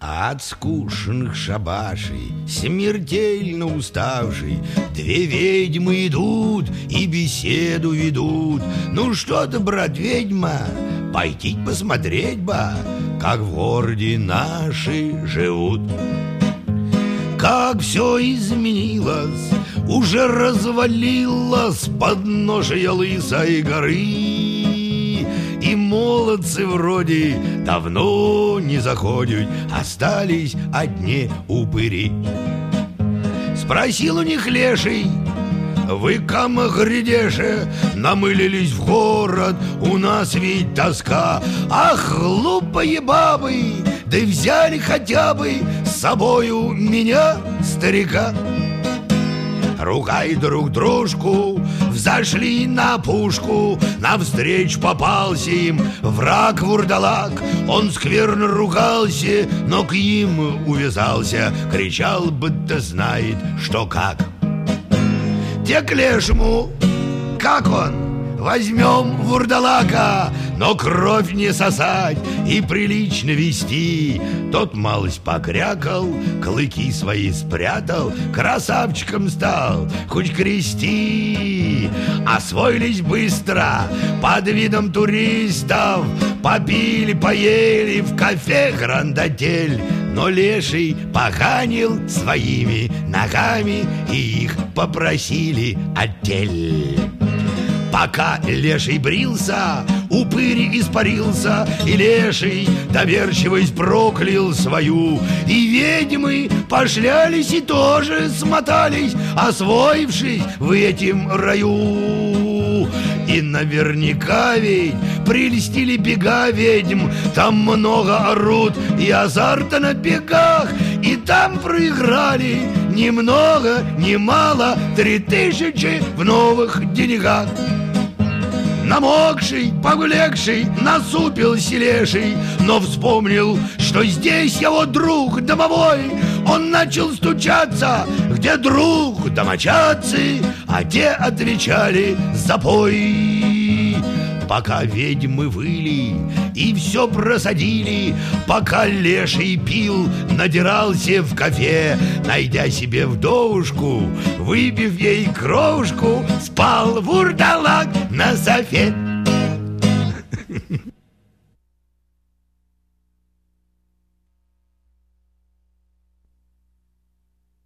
От скучных шабашей, смертельно уставший, две ведьмы идут и беседу ведут. Ну что ты, брат, ведьма, пойти посмотреть бы, как в городе наши живут. Как все изменилось, уже развалилось подножие лысой горы. И молодцы вроде давно не заходят, остались одни упыри. Спросил у них леший: вы, кама грядеше, намылились в город, у нас ведь тоска. Ах, глупые бабы, да взяли хотя бы с собою меня, старика. Ругай друг дружку, взошли на пушку, навстречу попался им враг-вурдалак. Он скверно ругался, но к им увязался, кричал, будто знает, что как. Те к лешему: как он? Возьмем вурдалака, но кровь не сосать и прилично вести. Тот малость покрякал, клыки свои спрятал, красавчиком стал, хоть крести. Освоились быстро под видом туристов, попили, поели в кафе «Грандотель». Но леший поганил своими ногами, и их попросили отель. Пока леший брился, упырь испарился, и леший доверчивость проклял свою. И ведьмы пошлялись и тоже смотались, освоившись в этом раю. И наверняка ведь прельстили бега ведьм, там много орут и азарта на бегах. И там проиграли ни много ни мало 3000 в новых деньгах. Намокший, погулегший, насупился леший, но вспомнил, что здесь его друг домовой. Он начал стучаться, где друг домочадцы, а те отвечали: запой. Пока ведьмы выли и все просадили, пока леший пил, надирался в кафе, найдя себе вдовушку, выпив ей кровушку, спал вурдалак на софе.